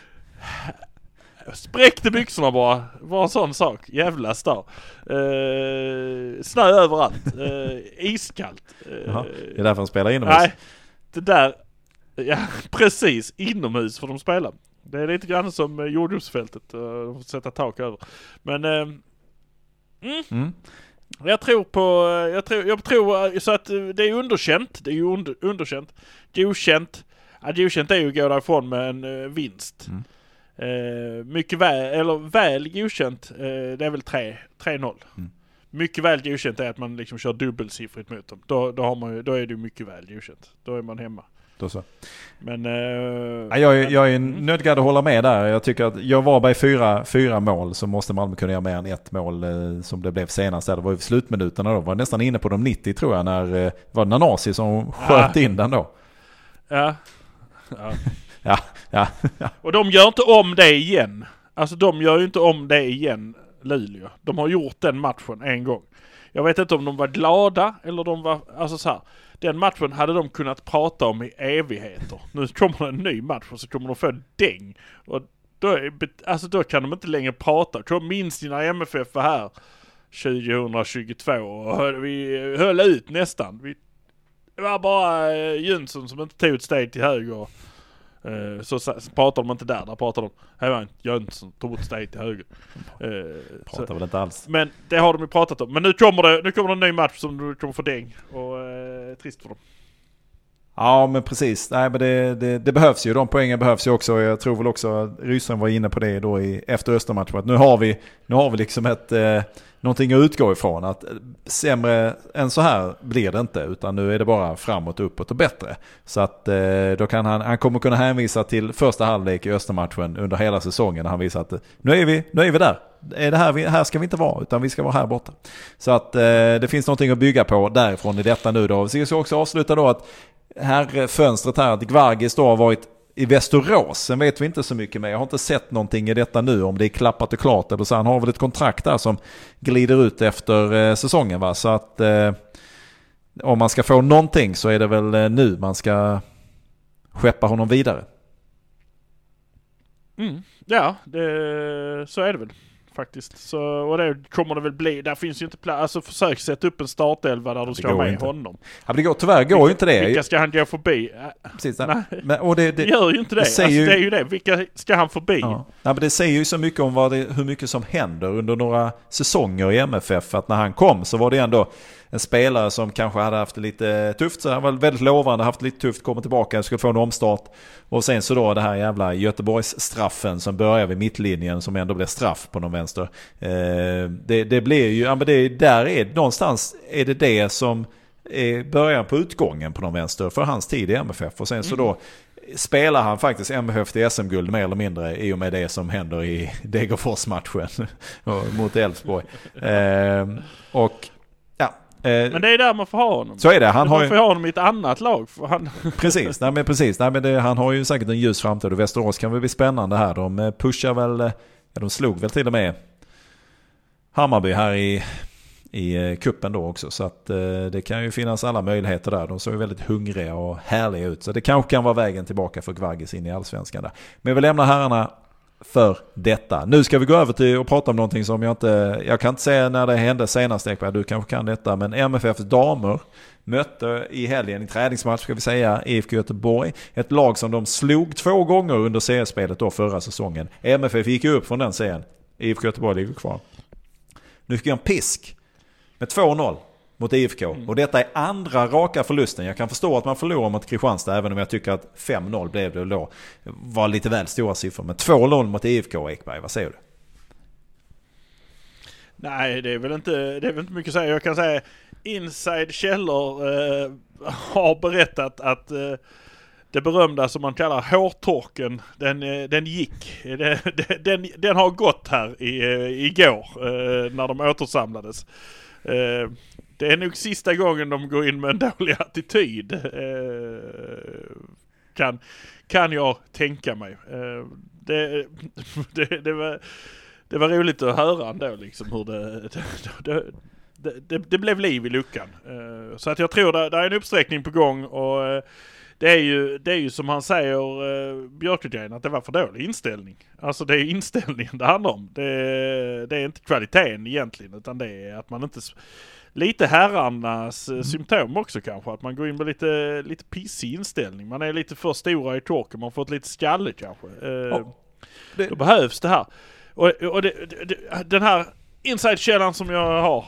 Spräckte byxorna bara. Var en sån sak. Jävla stad. Eh, snö överallt. Eh, iskallt. Eh, Jaha, det är därför de spelar inomhus. Nej, det där... Ja, precis. Inomhus får de spela. Det är lite grann som eh, jordgubbsfältet. De får sätta tak över. Men... Eh, mm. Mm. Jag tror på... Jag tror, jag tror så att det är underkänt. Det är ju under, underkänt. Godkänt. Ja, godkänt är ju att gå därifrån med en uh, vinst. Mm. Uh, mycket väl... Eller väl godkänt. Uh, det är väl tre noll. Mm. Mycket väl godkänt är att man liksom kör dubbelsiffrigt mot dem. Då, då, har man ju, då är det mycket väl godkänt. Då är man hemma. Då så. Men, uh, ja, jag, är, jag är nödgad att hålla med där. Jag tycker att jag var bara i fyra, fyra mål så måste Malmö kunna göra mer än ett mål eh, som det blev senast. Det var ju slutminuterna då. Var nästan inne på de nittio tror jag när eh, var det Nanasi som sköt ja. in den då. Ja. Ja. ja, ja, ja. Och de gör inte om det igen. Alltså de gör ju inte om det igen, Luleå. De har gjort den matchen en gång. Jag vet inte om de var glada eller de var... Alltså så här. Den matchen hade de kunnat prata om i evigheter. Nu kommer en ny match och så kommer de få däng. Och då, är, alltså då kan de inte längre prata. Jag minns när M F F var här tjugohundratjugotvå och vi höll ut nästan. Vi, det var bara Jönsson som inte tog ett steg till höger. Så, så pratar de inte där, där pratar de här var Jönsson tog ett steg till höger. Pratar så, väl inte alls. Men det har de ju pratat om. Men nu kommer det, nu kommer det en ny match som du kommer få däng och eh, trist för dem. Ja, men precis. Nej, men det, det, det behövs ju. De poängen behövs ju också. Jag tror väl också att Rydström var inne på det då i, efter Östermatchen. Att nu har vi, nu har vi liksom ett, eh, någonting att utgå ifrån. Att sämre än så här blir det inte. Utan nu är det bara framåt, uppåt och bättre. Så att eh, då kan han, han kommer kunna hänvisa till första halvlek i Östermatchen under hela säsongen. När han visar att nu är vi, nu är vi där. Är det här, vi, här ska vi inte vara, utan vi ska vara här borta. Så att eh, det finns någonting att bygga på därifrån i detta nu då. Vi ska också avsluta då att här fönstret här, att Gvargis då har varit i Västerås. Sen vet vi inte så mycket mer. Jag har inte sett någonting i detta nu, om det är klappat och klart eller så. Han har väl ett kontrakt där som glider ut efter eh, säsongen, va? Så att eh, om man ska få någonting så är det väl eh, nu man ska skeppa honom vidare. Mm. Ja, det, så är det väl faktiskt. Så, och det kommer det väl bli. Där finns ju inte plats. Alltså försök sätta upp en startelva där du ska ha med inte. honom. Ja, men det går, tyvärr går ju inte det. Vilka ska han gå förbi? Precis, nej. Men, och det, det, det gör ju inte det. Det, alltså, ju, det är ju det. Vilka ska han förbi? Ja. Ja, men det säger ju så mycket om vad det, hur mycket som händer under några säsonger i M F F. Att när han kom så var det ändå en spelare som kanske hade haft det lite tufft. Så han var väldigt lovande, haft lite tufft, kommer tillbaka, skulle få en omstart. Och sen så då det här jävla Göteborgs-straffen som börjar vid mittlinjen som ändå blir straff på någon vänster. Eh, det, det blir ju, ja men det, där är någonstans är det det som är början på utgången på någon vänster för hans tid i M F F. Och sen så då spelar han faktiskt M F F till S M-guld mer eller mindre i och med det som händer i Degerfors-matchen mot Elfsborg. Eh, och men det är där man får ha honom. Så är det. Han man har ju... får ha honom i ett annat lag. Han... Precis, nej men precis. Nej, men det, han har ju säkert en ljus framtid och Västerås kan väl bli spännande här. De pushar väl, ja, de slog väl till och med Hammarby här i, i kuppen då också. Så att eh, det kan ju finnas alla möjligheter där. De såg ju väldigt hungriga och härliga ut. Så det kanske kan vara vägen tillbaka för Gvargis in i allsvenskan där. Men vi lämnar herrarna för detta. Nu ska vi gå över till och prata om någonting som jag inte, jag kan inte säga när det hände senast, Ekberg, du kanske kan detta, men M F F:s damer mötte i helgen i träningsmatch, ska vi säga, I F K Göteborg, ett lag som de slog två gånger under seriespelet då förra säsongen. M F F gick ju upp från den serien, I F K Göteborg ligger kvar. Nu fick jag en pisk med två noll mot I F K. Mm. Och detta är andra raka förlusten. Jag kan förstå att man förlorar mot Kristianstad, även om jag tycker att fem noll blev det då. Var lite väl stora siffror. Men två noll mot I F K, Ekberg, vad säger du? Nej, det är väl inte, det är väl inte mycket att säga. Jag kan säga inside källor eh, har berättat att eh, det berömda som man kallar hårtorken, den, den gick. Den, den, den har gått här i, igår eh, när de återsamlades. Eh, det är nog sista gången de går in med en dålig attityd. Eh, kan, kan jag tänka mig. Eh, det, det, det, var, det var roligt att höra ändå liksom hur det... det, det Det, det blev liv i luckan. Uh, så att jag tror det, det är en uppsträckning på gång och uh, det är ju det är ju som han säger uh, Björkegren, att det var för dålig inställning. Alltså det är inställningen det handlar om. Det, det är inte kvaliteten egentligen, utan det är att man inte lite herrarnas mm. symptom också kanske, att man går in med lite lite pissig inställning. Man är lite för stora i torken, man har fått lite skalle kanske. Uh, ja, det... Då behövs det här. Och, och det, det, den här inside-källan som jag har.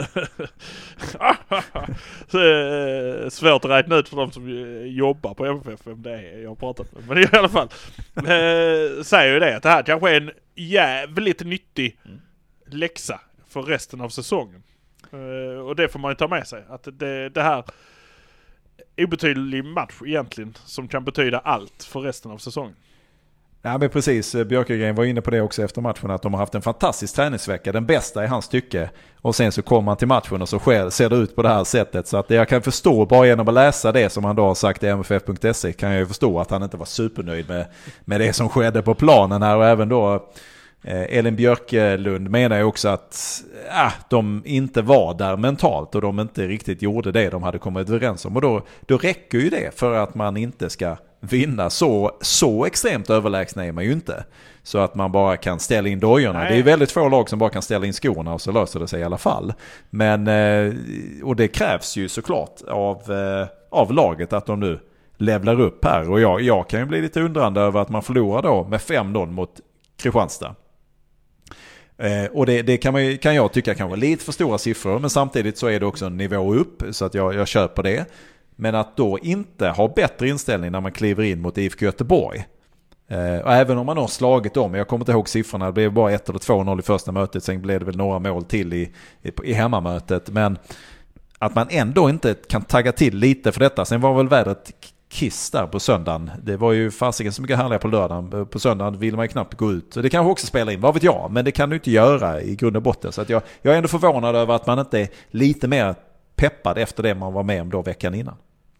Svårt att räkna ut för de som jobbar på M F F vem det är jag har pratat med. Men i alla fall eh, säger ju det att det här kanske är en jävligt nyttig läxa för resten av säsongen. Eh, och det får man ju ta med sig. Att det, det här obetydlig match egentligen som kan betyda allt för resten av säsongen. Ja, men precis. Björkegren var inne på det också efter matchen, att de har haft en fantastisk träningsvecka, den bästa i hans tycke, och sen så kommer man till matchen och så sker, ser det ut på det här sättet. Så att jag kan förstå, bara genom att läsa det som han då har sagt i M F F punkt se, kan jag ju förstå att han inte var supernöjd med, med det som skedde på planen här. Och även då eh, Elin Björklund menar ju också att äh, de inte var där mentalt och de inte riktigt gjorde det de hade kommit överens om. Och då, då räcker ju det för att man inte ska vinna. Så, så extremt överlägsna är man ju inte. Så att man bara kan ställa in dojorna. Nej. Det är väldigt få lag som bara kan ställa in skorna och så löser det sig i alla fall. Men, och det krävs ju såklart av, av laget att de nu levlar upp här. Och jag, jag kan ju bli lite undrande över att man förlorar då med fem noll mot Kristianstad. Eh, och det, det kan, man, kan jag tycka kan vara lite för stora siffror, men samtidigt så är det också en nivå upp, så att jag, jag köper det. Men att då inte ha bättre inställning när man kliver in mot I F K Göteborg. Eh, och även om man har slagit dem, jag kommer inte ihåg siffrorna, det blev bara ett eller två noll i första mötet, sen blev det väl några mål till i, i, i hemmamötet. Men att man ändå inte kan tagga till lite för detta. Sen var väl vädret kiss där på söndagen. Det var ju fasiken så mycket härliga på lördagen. På söndagen vill man ju knappt gå ut. Det kanske också spela in, vad vet jag. Men det kan du inte göra i grund och botten. Så att jag, jag är ändå förvånad över att man inte är lite mer peppad efter det man var med om då veckan innan.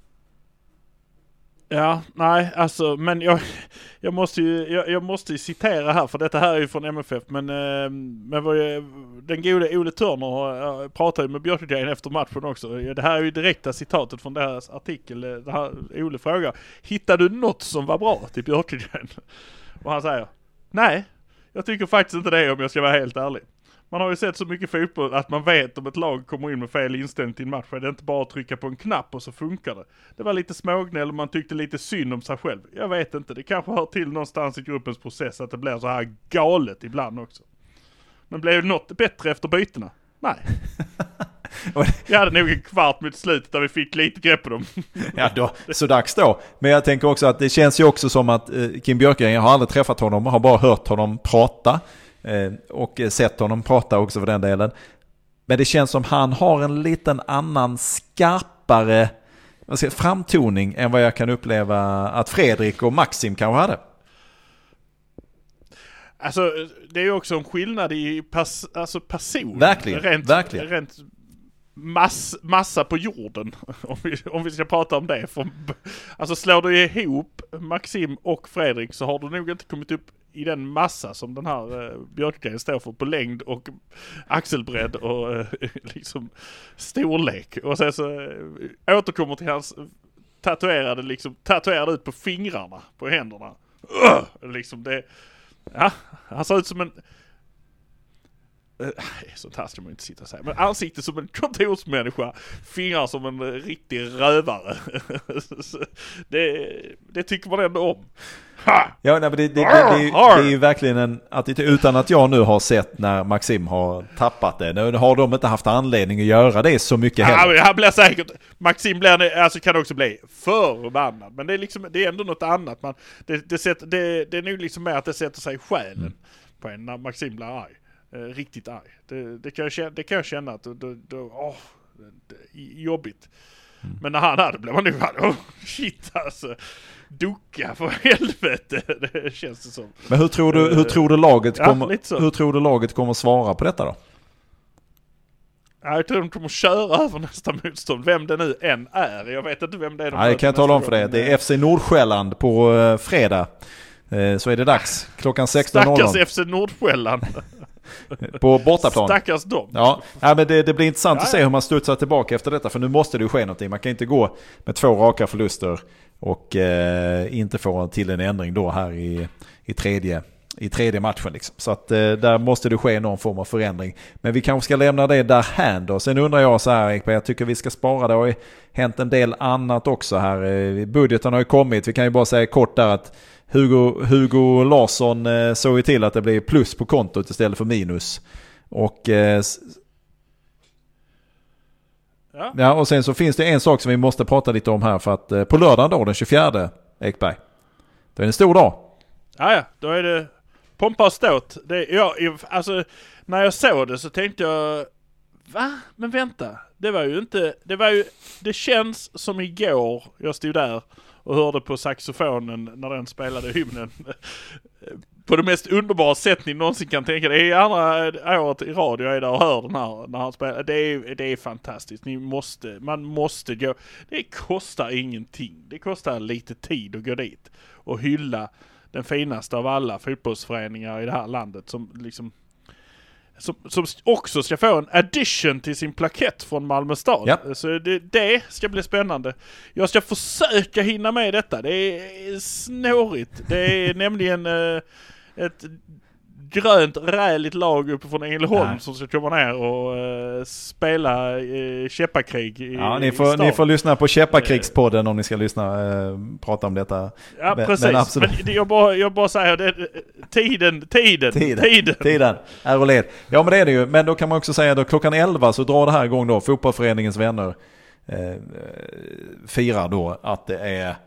Ja, nej, alltså, men jag, jag, måste ju, jag, jag måste ju citera här, för detta här är ju från M F F, men, eh, men vad jag, den gode Ole Törner äh, pratade ju med Björkegren efter matchen också. Det här är ju direkta citatet från deras artikel. Det här, Ole frågar, hittade du något som var bra till Björkegren? Och han säger, nej, jag tycker faktiskt inte det, om jag ska vara helt ärlig. Man har ju sett så mycket fotboll att man vet om ett lag kommer in med fel inställning till en match. Det är inte bara att trycka på en knapp och så funkar det. Det var lite smågnäll och man tyckte lite synd om sig själv. Jag vet inte, det kanske hör till någonstans i gruppens process att det blir så här galet ibland också. Men blev det något bättre efter bytena? Nej. Jag hade nog en kvart mot slutet där vi fick lite grepp på dem. Ja, då, så dags då. Men jag tänker också att det känns ju också som att eh, Kim Björkegren, jag har aldrig träffat honom, har bara hört honom prata. Och sett honom prata också för den delen. Men det känns som han har en liten annan skarpare vad ska jag, framtoning än vad jag kan uppleva att Fredrik och Maxim kanske hade. Alltså det är ju också en skillnad i pers- alltså person. Verkligen, rent, verkligen. Rent mass, massa på jorden. Om vi, om vi ska prata om det. För, alltså slår du ihop Maxim och Fredrik så har du nog inte kommit upp i den massa som den här eh, Björkegren står för på längd och axelbredd och eh, liksom storlek. Och sen så eh, återkommer till hans tatuerade liksom tatuerade ut på fingrarna på händerna. Uh, liksom det ja, han ser ut som en Uh, sånt här ska man inte sitta och säga. Men ansikte som en kontorsmänniska, fingrar som en uh, riktig rövare. det, det tycker man ändå om. Ha! Ja, nej, men det, det, det, det, det, det är ju verkligen en attityd, utan att jag nu har sett när Maxim har tappat det. Nu har de inte haft anledning att göra det så mycket heller. Ja, han blir säkert, Maxim blir, alltså, kan också bli förbannad. Men det är, liksom, det är ändå något annat. Man, det, det, sätter, det, det är nog liksom mer att det sätter sig i själen mm. på en när Maxim blir arg. Riktigt arg. Det, det, kan jag känna, det kan jag känna att det, det, det, åh, det, det, jobbigt. Mm. Men när han hade blev man nu oh, shit alltså. Ducka för helvete. Det känns det som. Men hur tror du, hur tror du laget ja, kommer hur tror du laget kommer svara på detta då? Jag tror de kommer köra över nästa motstånd. Vem det nu än är. Jag vet inte vem det är. De Nej, det kan jag tala om för det. Det är F C Nordsjälland på uh, fredag. Uh, så är det dags. Klockan sexton noll noll. Stackars F C Nordsjälland. På bortaplan. Stackars dem. Ja, ja men det, det blir intressant ja, att se hur man studsar tillbaka efter detta. För nu måste det ju ske någonting. Man kan inte gå med två raka förluster och eh, inte få till en ändring då här i, i, tredje, i tredje matchen. Liksom. Så att eh, där måste det ske någon form av förändring. Men vi kanske ska lämna det därhän då. Sen undrar jag så här, jag tycker vi ska spara det. Det har ju hänt en del annat också här. Budgeten har ju kommit. Vi kan ju bara säga kort där att Hugo, Hugo Larsson eh, såg ju till att det blir plus på kontot istället för minus. Och eh, ja. ja, och sen så finns det en sak som vi måste prata lite om här, för att eh, på lördagen då, den tjugofjärde Ekberg. Det är en stor dag. Ja, ja, då är det pompa och ståt. Det, ja, alltså, när jag såg det så tänkte jag, va? Men vänta, det var ju inte, det var ju, det känns som igår jag stod där och hörde på saxofonen när den spelade hymnen. På det mest underbara sätt ni någonsin kan tänka. Det är andra året i radio jag är där och hör den här när han spelar. Det är, det är fantastiskt. Ni måste, man måste gå. Det kostar ingenting. Det kostar lite tid att gå dit och hylla den finaste av alla fotbollsföreningar i det här landet som liksom som, som också ska få en addition till sin plakett från Malmö stad. Ja. Så det, det ska bli spännande. Jag ska försöka hinna med detta. Det är snårigt. Det är nämligen eh, ett grönt räligt lag uppe från Ängelholm Nej. som ska komma ner och uh, spela uh, käppakrig i, ja, ni får, i ni får lyssna på Käppakrigspodden om ni ska lyssna uh, prata om detta. Ja, men, precis. Men, absolut. men jag, bara, jag bara säger det, tiden, tiden, tiden. Tiden, tiden är och led. Ja, men det är det ju. Men då kan man också säga att klockan elva så drar det här igång då. Fotbollsföreningens vänner uh, firar då att det är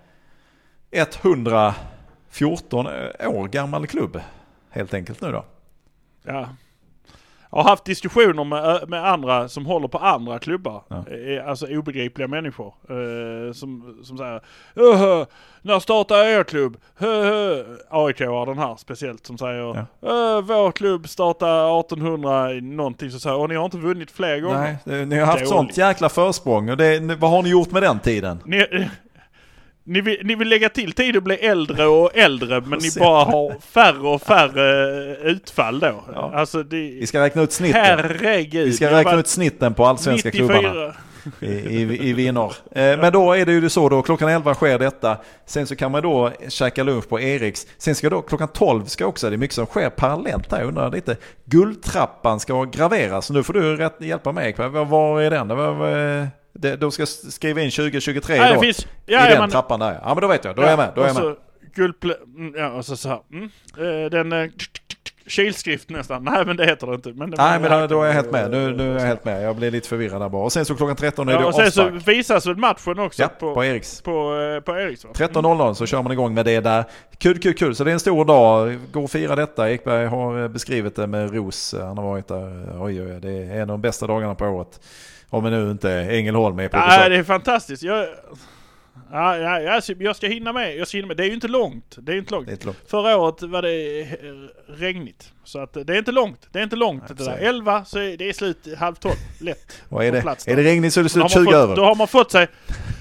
etthundrafjorton år gammal klubb. Helt enkelt nu då. Ja. Jag har haft diskussioner med, med andra som håller på andra klubbar. Ja. Alltså obegripliga människor. Eh, som, som säger när startar er klubb? A I K har den här speciellt som säger ja. vår klubb startar artonhundra någonting så säger och ni har inte vunnit fler gånger. Nej, det, ni har haft Dåligt. sånt jäkla försprång. Och det, vad har ni gjort med den tiden? Ni, Ni vill, ni vill lägga till tid och bli äldre och äldre men ni bara har färre och färre utfall då. Ja. Alltså det, vi ska räkna ut snitten. Herregud. Vi ska räkna ut snitten på allsvenska nittiofyra klubbarna i, i, i vinnor. Eh, men då är det ju så då, klockan elva sker detta. Sen så kan man då käka lunch på Eriks. Sen ska då, klockan tolv ska också, det är mycket som sker parallellt där. Jag undrar lite, guldtrappan ska graveras. Nu får du rätt hjälpa mig. Var är den? Var, var, Det, de ska skriva in tjugo tjugotre ja, då, finns, ja, i den man, trappan där. Ja, men då vet jag. Då ja, är jag med. Då är jag med. Guldple- ja, och så så här. Mm, den uh, kilskrift nästan. Nej, men det heter det inte. Men det Nej, men då, då är jag helt med. Nu, nu är jag helt med. Jag blir lite förvirrad där bara. Och sen så klockan tretton är ja, det avspark. Och sen så visas väl matchen också ja, på, på Eriks. På, uh, på Eriks va? tretton noll noll så kör man igång med det där. Kul, kul, kul. Så det är en stor dag. Gå och fira detta. Ekberg har beskrivit det med ros. Han har varit där. Oj, oj, det är en av de bästa dagarna på året. Om vi nu inte Ängelholm är på besök. Ja, det är fantastiskt. Jag, ja, ja, jag ska hinna med. Jag ska hinna med. Det är ju inte långt. Det är inte långt. Det är inte långt. Förra året var det regnigt. Så att det är inte långt. Det är inte långt. Nej, det där. elva så är det är slut halv tolv. Lätt. Vad är det? Är det regnigt så är det slut tjugo fått, över. Då har man fått sig...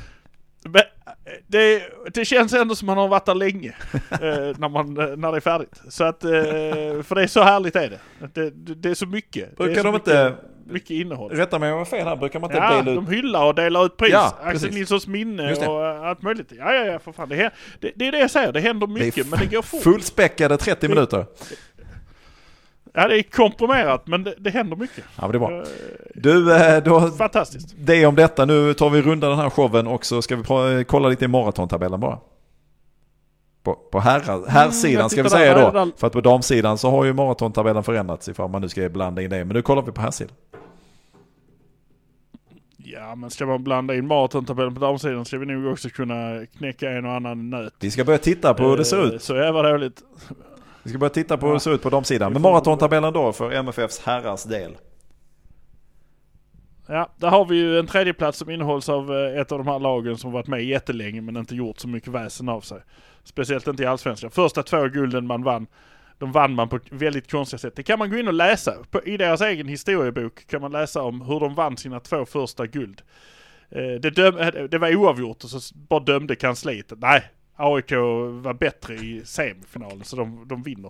Det, det känns ändå som man har varit där länge eh, när, man, när det är färdigt. Så att, eh, för det är så härligt är det. Det, det, det är så mycket. Brukar det är så de mycket, inte... Mycket innehåll. Rätta mig om jag har fel här. Brukar man inte ja, dela ut... de hyllar och delar ut pris. Ja, Axel Nilssons minne och allt möjligt. Ja, ja, ja, för fan. Det, det, det är det jag säger. Det händer mycket, det f- men det går fort. Fullspäckade trettio det, minuter. Ja, det är komprimerat, men det, det händer mycket. Ja, men det är bra. Du, då... Fantastiskt. Det om detta. Nu tar vi runda den här showen och så ska vi kolla lite i maratontabellen bara. På, på herr, herrsidan mm, ska vi säga då. Där. För att på damsidan så har ju maratontabellen förändrats ifall man nu ska blanda in det. Men nu kollar vi på herrsidan. Ja, men ska man blanda in maratontabellen på damsidan ska vi nog också kunna knäcka en och annan nöt. Vi ska börja titta på hur det ser ut. Så är det dåligt. Vi ska börja titta på hur det ser ut på damsidan. Men maratontabellen då för M F F:s herrars del. Ja, där har vi ju en tredje plats som innehålls av ett av de här lagen som varit med jättelänge men inte gjort så mycket väsen av sig. Speciellt inte i allsvenskan. Första två gulden man vann, de vann man på väldigt konstiga sätt. Det kan man gå in och läsa. På, i deras egen historiebok kan man läsa om hur de vann sina två första guld. Eh, det, döm, det var oavgjort och så bara dömde kansliet. Nej, A I K var bättre i semifinalen så de, de vinner.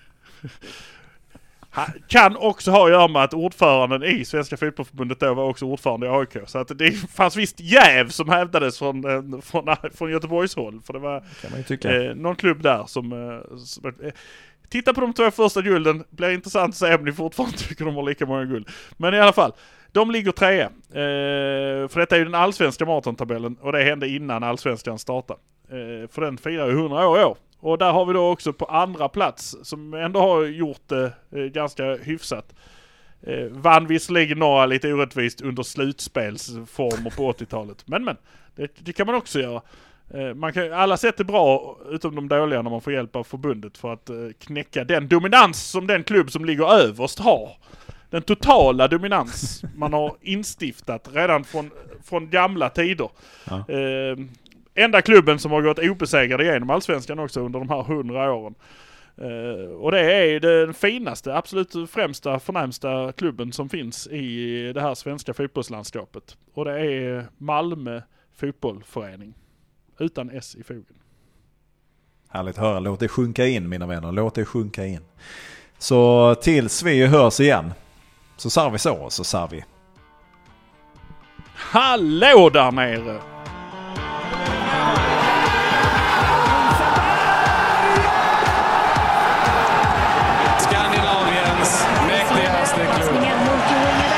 Kan också ha att göra med att ordföranden i Svenska fotbollsförbundet då var också ordförande i A I K. Så att det fanns visst jäv som hävdades från, från, från Göteborgs håll. För det var kan man ju tycka. Eh, någon klubb där som... som eh, titta på de två första gulden. Blir intressant att se om ni fortfarande tycker de har lika många guld. Men i alla fall, de ligger trea. Eh, för detta är ju den allsvenska maratontabellen och det hände innan allsvenskan startade. Eh, för den firar ju hundra år i år. Och där har vi då också på andra plats som ändå har gjort det eh, ganska hyfsat. Eh, vann visserligen några lite orättvist under slutspelsformer på åttiotalet. Men men, det, det kan man också göra. Eh, man kan, alla sätt är bra utom de dåliga när man får hjälp av förbundet för att eh, knäcka den dominans som den klubb som ligger överst har. Den totala dominans man har instiftat redan från, från gamla tider. Ja. Eh, Enda klubben som har gått obesegrad igenom allsvenskan också under de här hundra åren. Uh, och det är den finaste, absolut främsta, förnämsta klubben som finns i det här svenska fotbollslandskapet. Och det är Malmö fotbollsförening. Utan S i fogen. Härligt att höra. Låt det sjunka in, mina vänner. Låt det sjunka in. Så tills vi hörs igen så sar vi så så sar vi. Hallå där nere! Skandinaviens mäktigaste klubb.